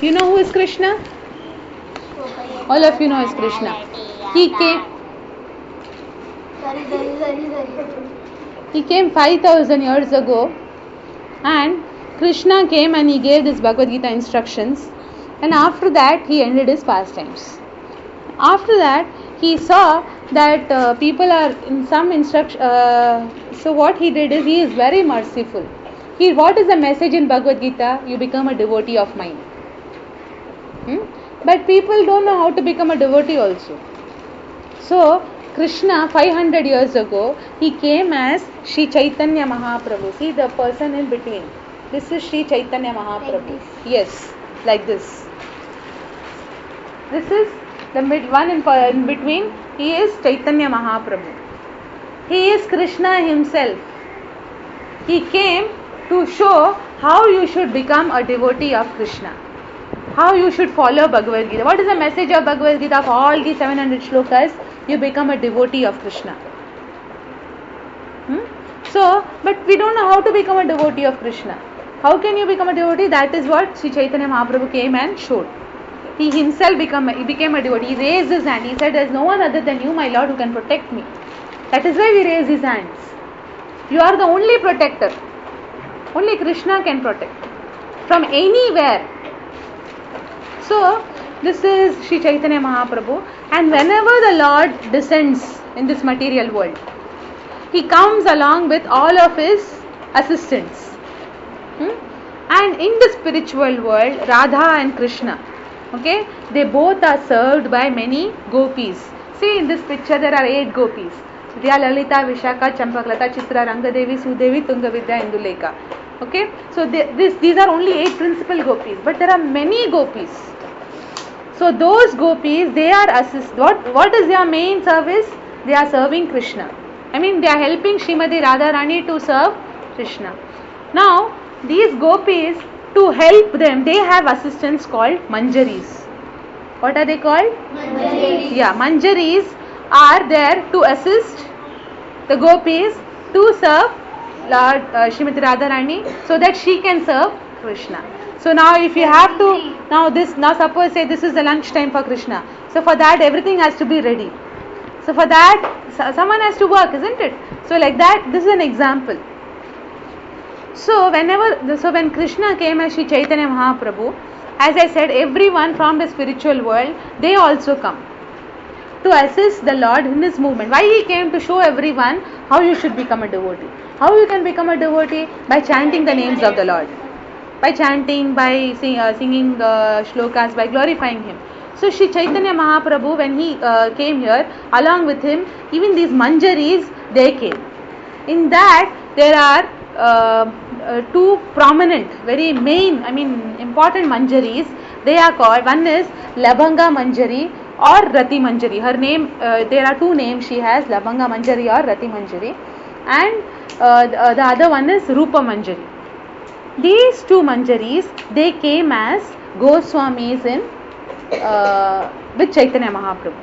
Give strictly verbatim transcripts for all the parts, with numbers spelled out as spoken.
You know who is Krishna? All of you know is Krishna. He came. He came five thousand years ago, and Krishna came and he gave this Bhagavad Gita instructions, and after that he ended his pastimes. After that he saw that uh, people are in some instruction. Uh, so what he did is he is very merciful. He, what is the message in Bhagavad Gita? You become a devotee of mine. Hmm? But people don't know how to become a devotee also. So Krishna five hundred years ago, he came as Sri Chaitanya Mahaprabhu. See the person in between. This is Sri Chaitanya Mahaprabhu. Like yes, like this. This is the mid one in, in between. He is Chaitanya Mahaprabhu. He is Krishna himself. He came to show how you should become a devotee of Krishna. How you should follow Bhagavad Gita. What is the message of Bhagavad Gita? Of all the seven hundred shlokas, you become a devotee of Krishna. Hmm? So, but we don't know how to become a devotee of Krishna. How can you become a devotee? That is what Sri Chaitanya Mahaprabhu came and showed. He himself become, he became a devotee. He raised his hand. He said, there is no one other than you, my Lord, who can protect me. That is why we raise his hands. You are the only protector. Only Krishna can protect. From anywhere. So, this is Sri Chaitanya Mahaprabhu, and whenever the Lord descends in this material world, he comes along with all of his assistants. Hmm? And in the spiritual world, Radha and Krishna, okay, they both are served by many gopis. See, in this picture there are eight gopis. Vidya, Lalita, Vishaka, Champaklata, Chitra, Rangadevi, Sudevi, Tungavidya, Induleka. Okay, so they, this, these are only eight principal gopis, but there are many gopis. So those gopis, they are assist. What what is their main service? They are serving Krishna. I mean, they are helping Srimati Radharani to serve Krishna. Now, these gopis, to help them, they have assistants called Manjaris. What are they called? Manjaris. Yeah, Manjaris are there to assist the gopis to serve Lord uh, Srimati Radharani, so that she can serve Krishna. So now if you have to, now this, now suppose say this is the lunch time for Krishna. So for that everything has to be ready. So for that someone has to work, isn't it? So like that, this is an example. So whenever, so when Krishna came as Sri Chaitanya Mahaprabhu, as I said, everyone from the spiritual world, they also come to assist the Lord in his movement. Why he came? To show everyone how you should become a devotee. How you can become a devotee? By chanting the names of the Lord. By chanting, by sing, uh, singing uh, shlokas, by glorifying him. So Sri Chaitanya Mahaprabhu, when he uh, came here, along with him, even these Manjaris, they came. In that, there are uh, uh, two prominent, very main, I mean important Manjaris. They are called, one is Labhanga Manjari or Rati Manjari. Her name, uh, there are two names she has, Labhanga Manjari or Rati Manjari. And uh, the, uh, the other one is Rupa Manjari. These two Manjaris, they came as Goswamis in uh, with Chaitanya Mahaprabhu.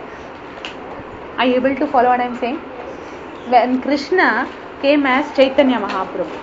Are you able to follow what I am saying? When Krishna came as Chaitanya Mahaprabhu,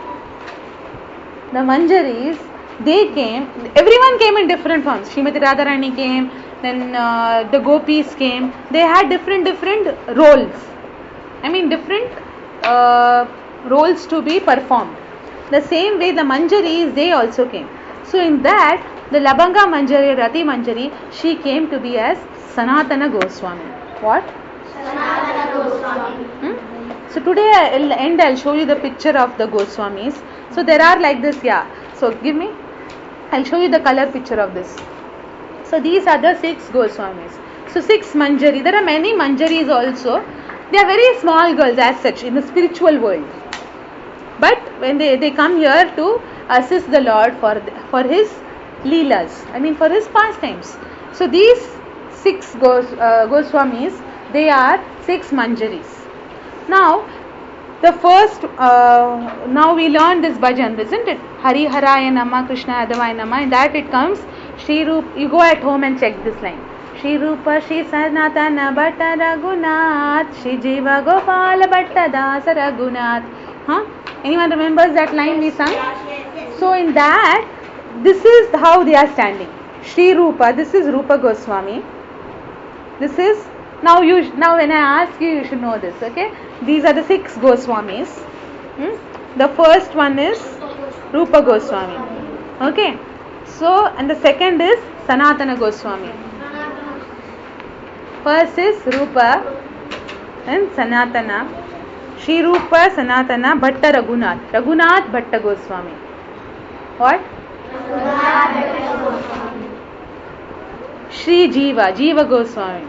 the Manjaris, they came, everyone came in different forms. Srimati Radharani came, then uh, the gopis came. They had different different roles. I mean different uh, roles to be performed. The same way the Manjaris, they also came. So in that, the Labhanga Manjari, Rati Manjari, she came to be as Sanatana Goswami. What? Sanatana Goswami. Hmm? So today I'll end, I'll show you the picture of the Goswamis. So there are like this, yeah. So give me, I'll show you the color picture of this. So these are the six Goswamis. So six Manjari. There are many Manjaris also. They are very small girls as such in the spiritual world. But when they, they come here to assist the Lord for the, for his leelas, I mean for his pastimes. So these six Gos, uh, Goswamis, they are six Manjaris. Now, the first, uh, now we learn this bhajan, isn't it? Hari Haraya Nama, Krishna Adavaya Nama. In that it comes, Shri Rupa, you go at home and check this line. Shri Rupa, Shri Sanatana Bhatta Raghunath, Shri Jiva Gopala Bhatta Dasa Raghunath. Huh? Anyone remembers that line we sang? So in that, this is how they are standing. Shri Rupa, this is Rupa Goswami. This is, now you now when I ask you, you should know this, okay? These are the six Goswamis. Hmm? The first one is Rupa Goswami. Okay? So, and the second is Sanatana Goswami. First is Rupa and Sanatana. Shri Rupa, Sanatana, Bhatta Raghunath. Raghunath Bhatta Goswami. What? Shri Jiva, Jiva Goswami.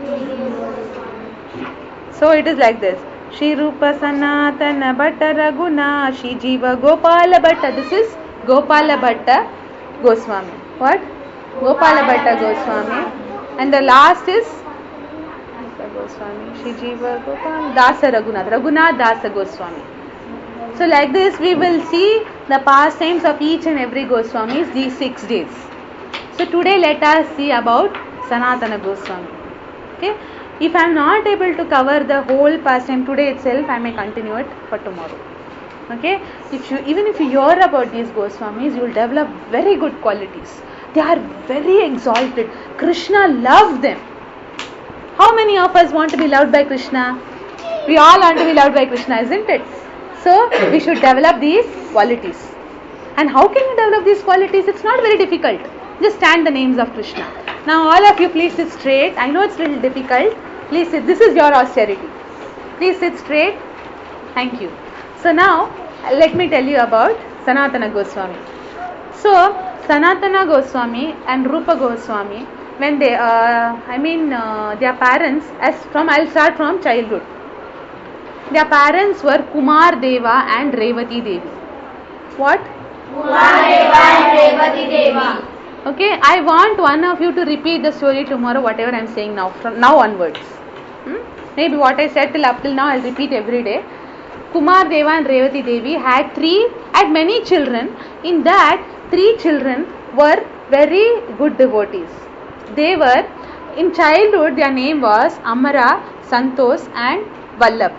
So it is like this. Shri Rupa Sanatana Bhatta Raghunath, Shri Jiva Gopala Bhatta. This is Gopala Bhatta Goswami. What? Gopala Bhatta Goswami. And the last is Goswami, Shri Jiva Gopala Dasa Raghunath, Raghunath Dasa Goswami. So like this we will see the pastimes of each and every Goswamis these six days. So today let us see about Sanatana Goswami. Okay. If I am not able to cover the whole pastime today itself, I may continue it for tomorrow. Okay. If you even if you hear about these Goswamis, you will develop very good qualities. They are very exalted. Krishna loved them. How many of us want to be loved by Krishna? We all want to be loved by Krishna, isn't it? So we should develop these qualities. And how can you develop these qualities? It's not very difficult. Just stand the names of Krishna. Now all of you please sit straight. I know it's a little difficult. Please sit. This is your austerity. Please sit straight. Thank you. So now let me tell you about Sanatana Goswami. So Sanatana Goswami and Rupa Goswami, when they, uh, I mean uh, their parents, as from, I'll start from childhood. Their parents were Kumar Deva and Revati Devi. What? Kumar Deva and Revati Devi. Okay, I want one of you to repeat the story tomorrow, whatever I am saying now, from now onwards. Hmm? Maybe what I said till up till now, I'll repeat every day. Kumar Deva and Revati Devi had three, had many children. In that, three children were very good devotees. They were, in childhood, their name was Amara, Santosh and Vallabh.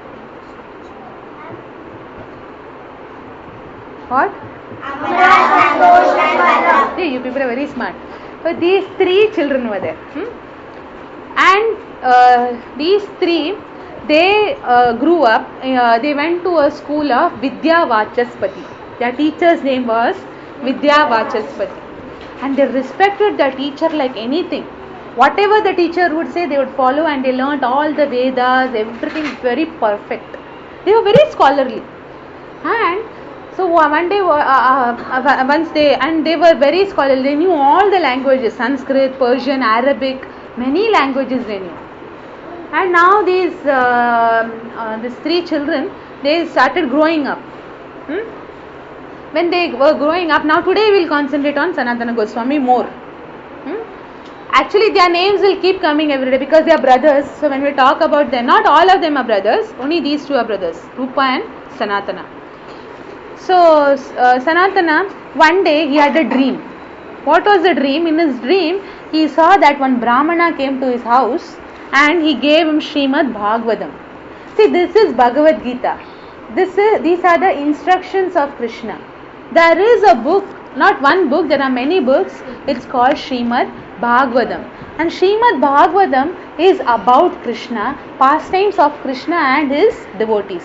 What? Amara, Santosh and Vallabh. Yeah, you people are very smart. So these three children were there. Hmm? And uh, these three, they uh, grew up, uh, they went to a school of Vidya Vachaspati. Their teacher's name was Vidya Vachaspati. And they respected the teacher like anything. Whatever the teacher would say, they would follow, and they learnt all the Vedas, everything very perfect. They were very scholarly. And so one day, uh, uh, once they, and they were very scholarly, they knew all the languages, Sanskrit, Persian, Arabic, many languages they knew. And now these, uh, uh, these three children, they started growing up. Hmm? When they were growing up, now today we will concentrate on Sanatana Goswami more. Hmm? Actually their names will keep coming every day because they are brothers. So when we talk about them, not all of them are brothers, only these two are brothers, Rupa and Sanatana. So uh, Sanatana, one day he had a dream. What was the dream? In his dream, he saw that one Brahmana came to his house and he gave him Srimad Bhagavatam. See, this is Bhagavad Gita. This is, these are the instructions of Krishna. There is a book, not one book, there are many books. It's called Srimad Bhagavatam. And Srimad Bhagavatam is about Krishna, pastimes of Krishna and his devotees.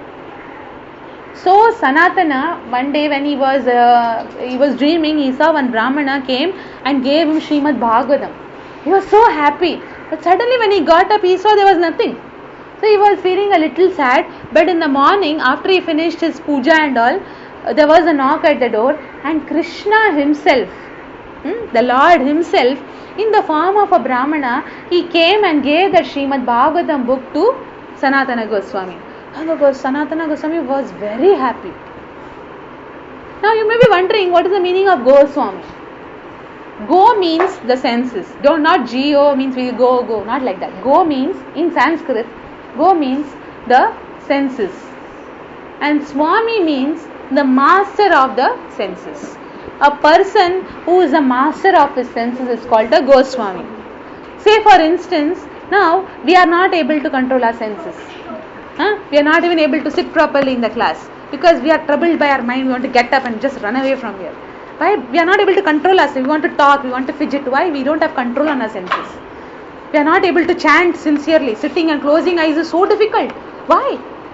So Sanatana, one day when he was uh, he was dreaming, he saw one Brahmana came and gave him Srimad Bhagavatam. He was so happy. But suddenly when he got up, he saw there was nothing. So he was feeling a little sad. But in the morning, after he finished his puja and all, uh, there was a knock at the door, and Krishna himself, hmm, the Lord himself, in the form of a Brahmana, he came and gave that Srimad Bhagavatam book to Sanatana Goswami. And Sanatana Goswami was very happy. Now you may be wondering, what is the meaning of Goswami? Go means the senses. Don't, not G-O means we go, go. Not like that. Go means, in Sanskrit, Go means the senses. And Swami means the master of the senses. A person who is a master of his senses is called a Goswami. Say for instance, now we are not able to control our senses. Huh? We are not even able to sit properly in the class because we are troubled by our mind. We want to get up and just run away from here. Why? We are not able to control ourselves. We want to talk, we want to fidget. Why? We don't have control on our senses. We are not able to chant sincerely. Sitting and closing eyes is so difficult. Why?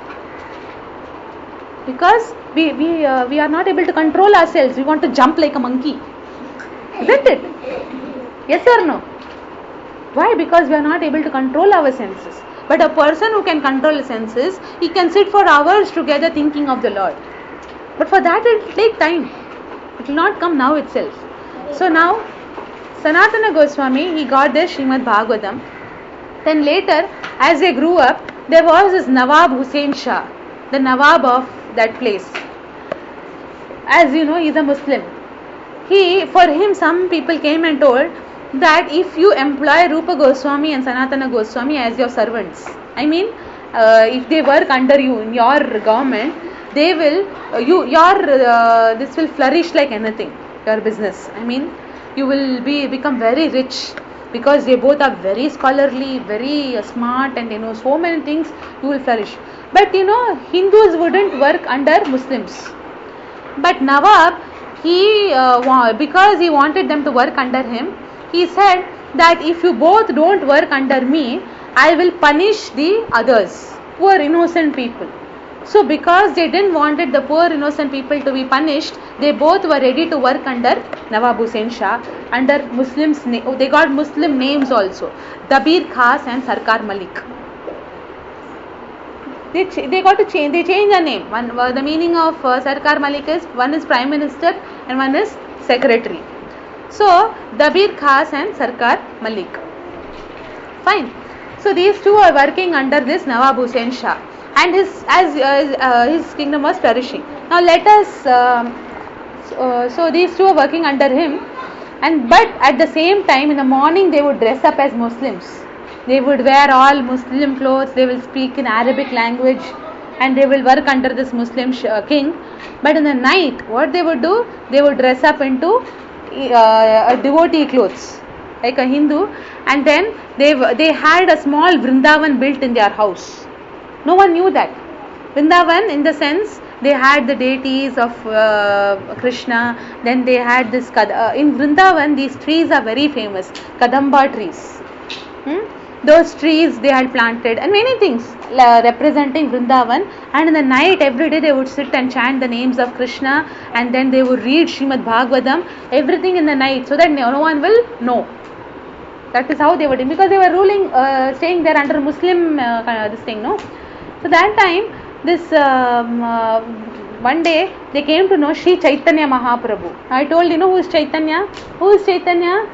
Because we we uh, we are not able to control ourselves. We want to jump like a monkey. Isn't it? Yes or no? Why? Because we are not able to control our senses. But a person who can control his senses, he can sit for hours together thinking of the Lord. But for that it will take time. It will not come now itself. So now, Sanatana Goswami, he got this Srimad Bhagavatam. Then later, as they grew up, there was this Nawab Hussain Shah, the Nawab of that place. As you know, he is a Muslim. He, for him, some people came and told that if you employ Rupa Goswami and Sanatana Goswami as your servants, I mean, uh, if they work under you in your government, they will, uh, you, your, uh, this will flourish like anything, your business. I mean, you will be become very rich because they both are very scholarly, very uh, smart, and they know so many things. You will flourish. But you know, Hindus wouldn't work under Muslims. But Nawab, he uh, because he wanted them to work under him, he said that if you both don't work under me, I will punish the others, poor innocent people. So because they didn't wanted the poor innocent people to be punished, they both were ready to work under Nawab Hussain Shah, under Muslims. They got Muslim names also, Dabir Khas and Sarkar Malik. They, they got to change, they changed the name. One, uh, the meaning of uh, Sarkar Malik is, one is Prime Minister and one is Secretary. So, Dabir Khas and Sarkar Malik. Fine. So, these two are working under this Nawab Hussain Shah. And his, as uh, uh, his kingdom was flourishing. Now, let us, um, uh, so these two are working under him. And but at the same time, in the morning, they would dress up as Muslims. They would wear all Muslim clothes, they will speak in Arabic language, and they will work under this Muslim sh- uh, king. But in the night, what they would do? They would dress up into uh, a devotee clothes, like a Hindu, and then they they had a small Vrindavan built in their house. No one knew that. Vrindavan, in the sense, they had the deities of uh, Krishna, then they had this, uh, in Vrindavan, these trees are very famous, Kadamba trees. Hmm? Those trees they had planted and many things uh, representing Vrindavan, and in the night every day they would sit and chant the names of Krishna, and then they would read Srimad Bhagavatam, everything in the night, so that no one will know. That is how they were doing, because they were ruling, uh, staying there under Muslim uh, kind of this thing, no? So that time, this um, uh, one day they came to know Sri Chaitanya Mahaprabhu. I told you know who is Chaitanya? Who is Chaitanya?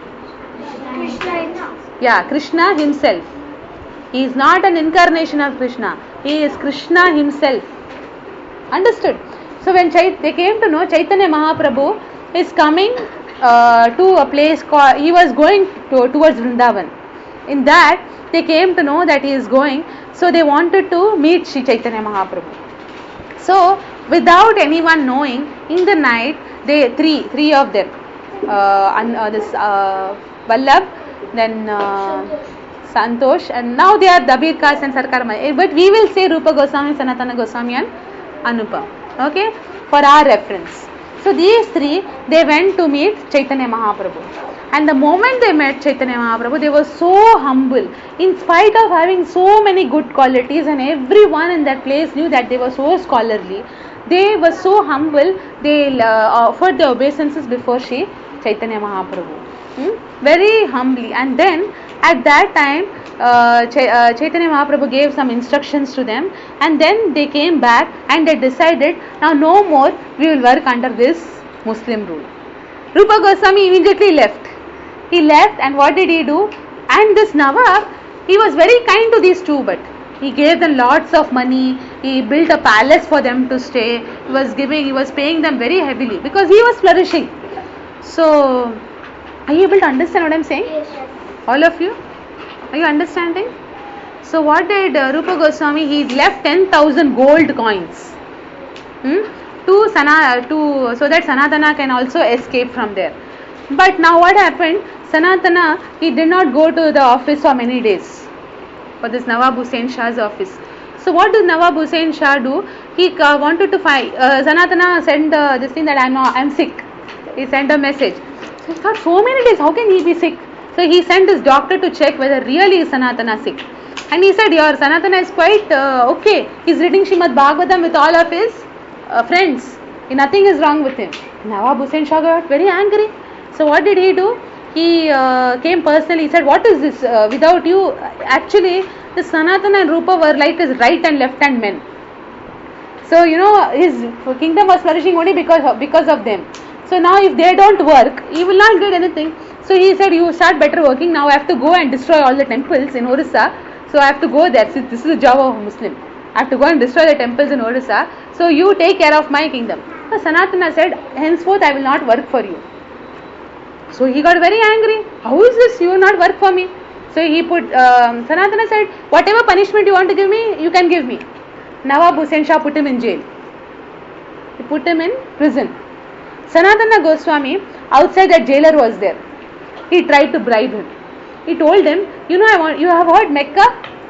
Krishna. Yeah, Krishna himself. He is not an incarnation of Krishna. He is Krishna himself. Understood? So when Chait- they came to know Chaitanya Mahaprabhu is coming uh, to a place called, he was going to, towards Vrindavan. In that, they came to know that he is going, so they wanted to meet Sri Chaitanya Mahaprabhu. So, without anyone knowing, in the night, they three, three of them, uh, and, uh, this uh, Vallabh, then uh, Santosh, and now they are Dabir Khas and Sarkar Malik. But we will say Rupa Goswami, Sanatana Goswami and Anupam. Okay, for our reference. So these three, they went to meet Chaitanya Mahaprabhu. And the moment they met Chaitanya Mahaprabhu, they were so humble. In spite of having so many good qualities, and everyone in that place knew that they were so scholarly, they were so humble, they uh, offered their obeisances before Sri Chaitanya Mahaprabhu. Hmm? Very humbly. And then at that time, uh, Ch- uh, Chaitanya Mahaprabhu gave some instructions to them, and then they came back and they decided, now no more we will work under this Muslim rule. Rupa Goswami immediately left. He left, and what did he do? And this Nawab, he was very kind to these two, but he gave them lots of money. He built a palace for them to stay. He was giving, he was paying them very heavily because he was flourishing. So, are you able to understand what I am saying? Yes. All of you? Are you understanding? So, what did uh, Rupa Goswami? He left ten thousand gold coins hmm, to Sana, to so that Sanatana can also escape from there. But now what happened? Sanatana, he did not go to the office for many days, for this Nawab Hussain Shah's office. So what did Nawab Hussain Shah do? He uh, wanted to find, uh, Sanatana sent uh, this thing that I am not, I am sick. He sent a message. So he thought, so many days, how can he be sick? So he sent his doctor to check whether really is Sanatana sick. And he said, your Sanatana is quite uh, okay. He's reading Srimad Bhagavatam with all of his uh, friends. Nothing is wrong with him. Nawab Hussain Shah got very angry. So what did he do? He uh, came personally. He said, what is this? Uh, without you, actually, the Sanatana and Rupa were like his right and left hand men. So, you know, his kingdom was flourishing only because of, because of them. So now if they don't work, he will not get anything. So he said, you start better working. Now I have to go and destroy all the temples in Orissa. So I have to go there. So this is the job of a Muslim. I have to go and destroy the temples in Orissa. So you take care of my kingdom. So Sanatana said, henceforth I will not work for you. So he got very angry. How is this? You will not work for me. So he put, um, Sanatana said, whatever punishment you want to give me, you can give me. Nawab Hussain Shah put him in jail. He put him in prison. Sanatana Goswami, outside that jailer was there. He tried to bribe him. He told him, you know, I want, you have heard Mecca?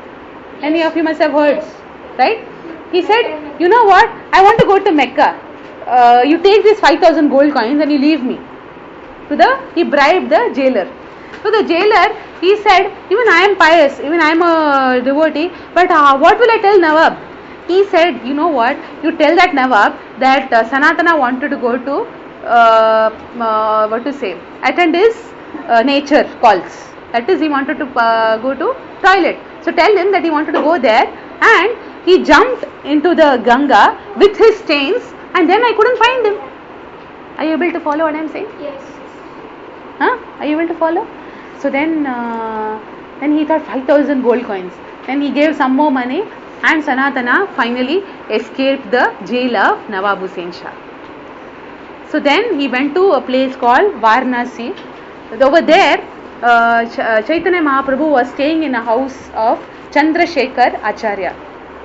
Any of you must have heard, right? He said, you know what? I want to go to Mecca. Uh, you take these five thousand gold coins and you leave me. To the, he bribed the jailer. So the jailer, he said, even I am pious, even I am a devotee, but uh, what will I tell Nawab? He said, you know what? You tell that Nawab that uh, Sanatana wanted to go to, uh, uh, what to say, attend his uh, nature calls. That is, he wanted to uh, go to toilet. So tell him that he wanted to go there, and he jumped into the Ganga with his chains, and then I couldn't find him. Are you able to follow what I am saying? Yes. Huh? Are you able to follow? So then, uh, then he thought five thousand gold coins. Then he gave some more money, and Sanatana finally escaped the jail of Nawab Hussain Shah. So then he went to a place called Varanasi. Over there, uh, Ch- Chaitanya Mahaprabhu was staying in a house of Chandrasekhar Acharya.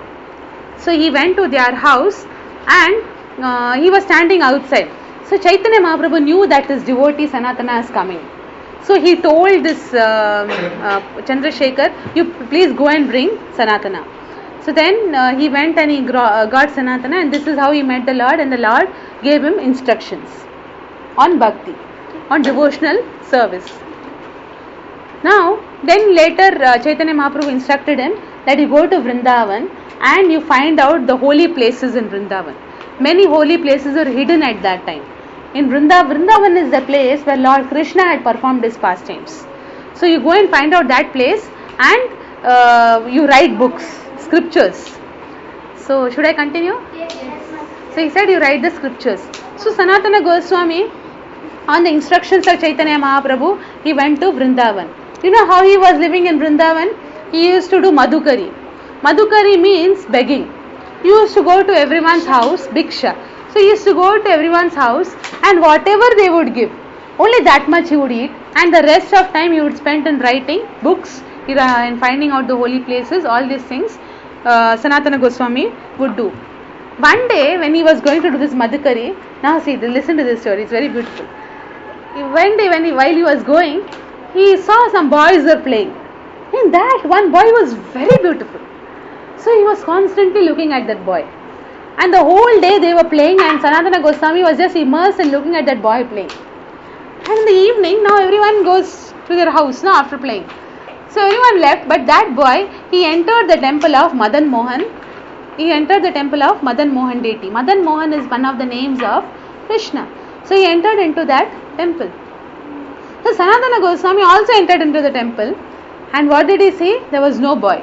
So he went to their house, and uh, he was standing outside. So Chaitanya Mahaprabhu knew that his devotee Sanatana is coming. So he told this uh, uh, Chandrasekhar, you please go and bring Sanatana. So then uh, he went and he gro- uh, got Sanatana, and this is how he met the Lord, and the Lord gave him instructions on bhakti, on devotional service. Now, then later uh, Chaitanya Mahaprabhu instructed him that you go to Vrindavan and you find out the holy places in Vrindavan. Many holy places are hidden at that time. In Vrindavan, Vrindavan is the place where Lord Krishna had performed his pastimes. So you go and find out that place, and uh, you write books, scriptures. So should I continue? Yes. So he said you write the scriptures. So Sanatana Goswami, on the instructions of Chaitanya Mahaprabhu, he went to Vrindavan. You know how he was living in Vrindavan? He used to do Madhukari. Madhukari means begging. He used to go to everyone's house, Bhiksha. So he used to go to everyone's house, and whatever they would give, only that much he would eat, and the rest of time he would spend in writing books and finding out the holy places. All these things uh, Sanatana Goswami would do. One day when he was going to do this Madhukari, now see, listen to this story, it's very beautiful. One day when he, while he was going, he saw some boys were playing. In that, one boy was very beautiful. So he was constantly looking at that boy. And the whole day they were playing, and Sanatana Goswami was just immersed in looking at that boy playing. And in the evening, now everyone goes to their house now after playing. So everyone left, but that boy, he entered the temple of Madan Mohan. He entered the temple of Madan Mohan deity. Madan Mohan is one of the names of Krishna. So he entered into that temple. So Sanatana Goswami also entered into the temple. And what did he see? There was no boy.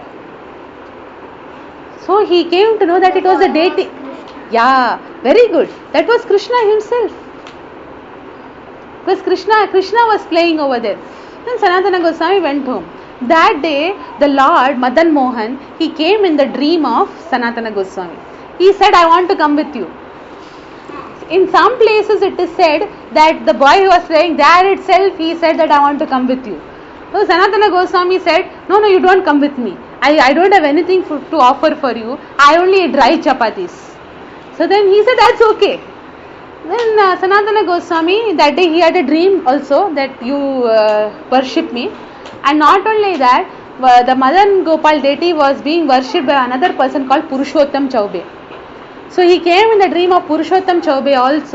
So he came to know that it was a deity. Yeah, very good. That was Krishna himself. Because Krishna, Krishna was playing over there. Then Sanatana Goswami went home. That day, the Lord, Madan Mohan, he came in the dream of Sanatana Goswami. He said, I want to come with you. In some places it is said that the boy who was playing there itself, he said that I want to come with you. So Sanatana Goswami said, no, no, you don't come with me. I, I don't have anything for, to offer for you. I only eat dry chapatis. So then he said, that's okay. Then uh, Sanatana Goswami, that day he had a dream also that you uh, worship me. And not only that, uh, the Madan Gopal deity was being worshipped by another person called Purushottam Chaubey. So he came in the dream of Purushottam Chaubey also,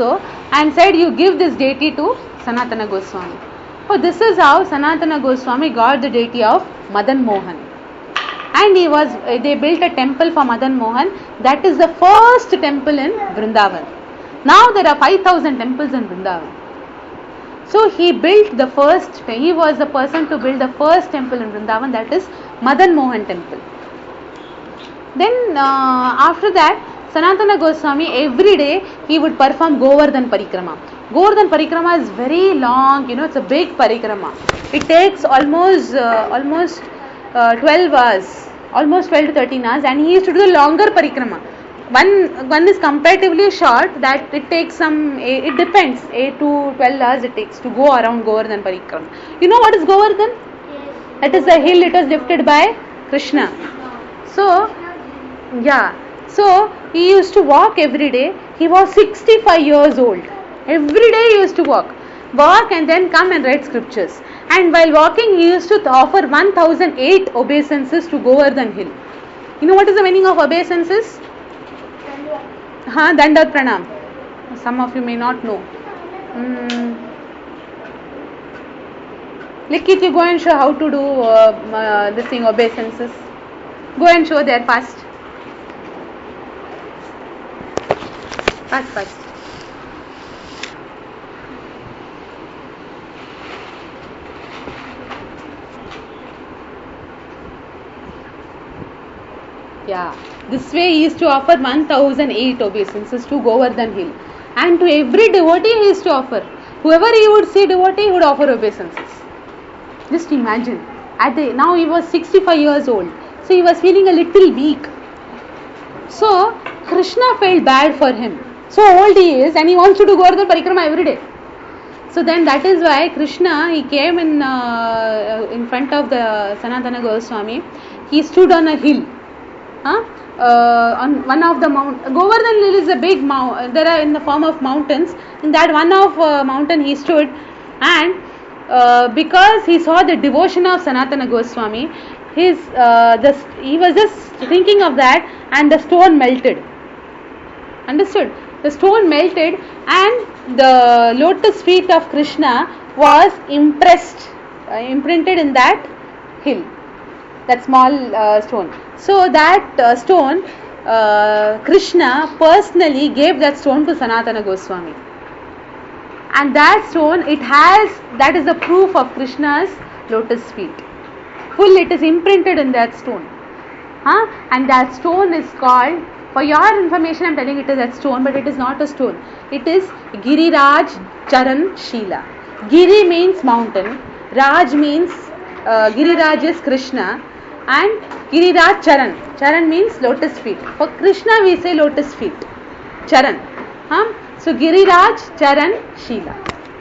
and said, you give this deity to Sanatana Goswami. So this is how Sanatana Goswami got the deity of Madan Mohan. And he was, they built a temple for Madan Mohan. That is the first temple in Vrindavan. Now there are five thousand temples in Vrindavan. So he built the first, he was the person to build the first temple in Vrindavan, that is Madan Mohan temple. Then uh, after that, Sanatana Goswami, every day he would perform Govardhan Parikrama. Govardhan Parikrama is very long, you know, it's a big parikrama. It takes almost uh, almost uh, twelve hours, almost twelve to thirteen hours, and he used to do the longer parikrama. One one is comparatively short, that it takes some, it depends, eight to twelve hours it takes to go around Govardhan Parikrama. You know what is Govardhan? Yes. It is a hill, it was lifted by Krishna. So, yeah, so he used to walk every day. He was sixty-five years old. Every day he used to walk. Walk and then come and read scriptures. And while walking, he used to offer one thousand eight obeisances to Govardhan hill. You know what is the meaning of obeisances? Huh, Dandat Pranam. Some of you may not know. Mm. Likit, you go and show how to do uh, uh, this thing, obeisances. Go and show there fast. Fast, fast. Yeah, this way he used to offer one thousand eight obeisances to Govardhan hill, and to every devotee he used to offer. Whoever he would see devotee, he would offer obeisances. Just imagine. At the, now he was sixty-five years old, so he was feeling a little weak. So Krishna felt bad for him. So old he is, and he wants to do Govardhan Parikrama every day. So then that is why Krishna, he came in uh, in front of the Sanatana Goswami. He stood on a hill. Huh? Uh, on one of the mount, Govardhan hill is a big mount. There are in the form of mountains. In that one of uh, mountain he stood, and uh, because he saw the devotion of Sanatana Goswami, his uh, the he was just thinking of that, and the stone melted. Understood? The stone melted, and the lotus feet of Krishna was impressed, uh, imprinted in that hill, that small uh, stone. So that uh, stone, uh, Krishna personally gave that stone to Sanatana Goswami. And that stone, it has, that is the proof of Krishna's lotus feet. Full, it is imprinted in that stone. Huh? And that stone is called, for your information I am telling it is that stone, but it is not a stone. It is Giriraj Charan Shila. Giri means mountain, Raj means, uh, Giriraj is Krishna, and Giriraj Charan. Charan means lotus feet. For Krishna we say lotus feet. Charan. Huh? So Giriraj Charan Shila.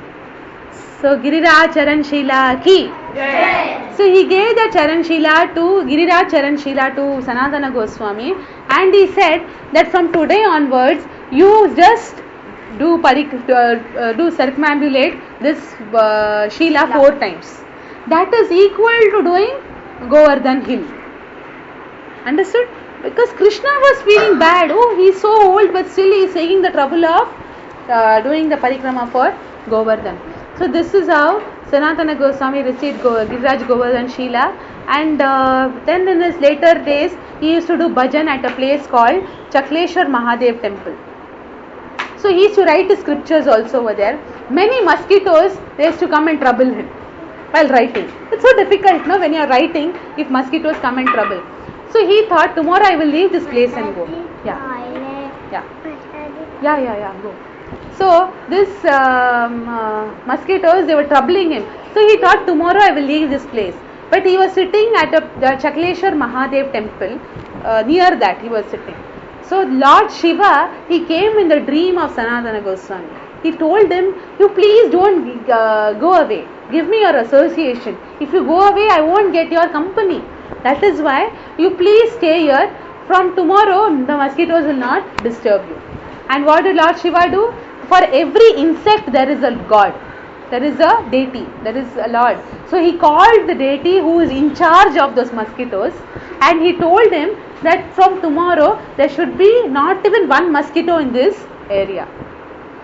So Giriraj Charan Shila ki. Yes. So he gave the Charan Shila to Giriraj Charan Shila to Sanatana Goswami, and he said that from today onwards you just do parik, uh, uh, do circumambulate this uh, Shila four times. That is equal to doing Govardhan hill. Understood? Because Krishna was feeling bad. Oh, he is so old, but still he is taking the trouble of uh, doing the parikrama for Govardhan. So this is how Sanatana Goswami received Go- Giriraj Govardhan Shila, and uh, then in his later days he used to do bhajan at a place called Chakleshwar Mahadev temple. So he used to write his scriptures also over there. Many mosquitoes, they used to come and trouble him while writing. It's so difficult, no, when you are writing, if mosquitoes come and trouble. So he thought, tomorrow I will leave this place and go. Yeah. Yeah. Yeah, yeah, yeah, go. So this um, uh, mosquitoes, they were troubling him. So he thought, tomorrow I will leave this place. But he was sitting at a, the Chakleshwar Mahadev temple. Uh, near that he was sitting. So Lord Shiva, he came in the dream of Sanatana Goswami. He told him, you please don't uh, go away. Give me your association. If you go away, I won't get your company. That is why you please stay here. From tomorrow, the mosquitoes will not disturb you. And what did Lord Shiva do? For every insect, there is a god. There is a deity. There is a Lord. So he called the deity who is in charge of those mosquitoes, and he told him that from tomorrow, there should be not even one mosquito in this area.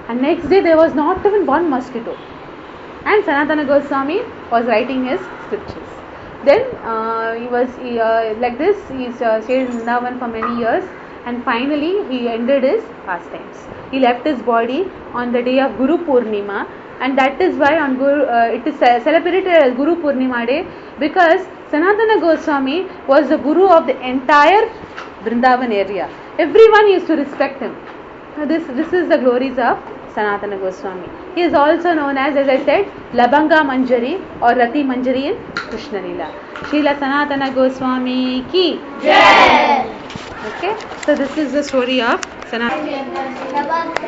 and next day there was not even one mosquito. And Sanatana Goswami was writing his scriptures. Then uh, he was he, uh, like this. He uh, stayed in Vrindavan for many years, and finally he ended his pastimes. He left his body on the day of Guru Purnima, and that is why on Guru uh, it is celebrated as Guru Purnima day, because Sanatana Goswami was the Guru of the entire Vrindavan area. Everyone used to respect him. This this is the glories of Sanatana Goswami. He is also known as, as I said, Labanga Manjari or Rati Manjari in Krishna Leela. Srila Sanatana Goswami ki Jai. Okay, so this is the story of Sanatana.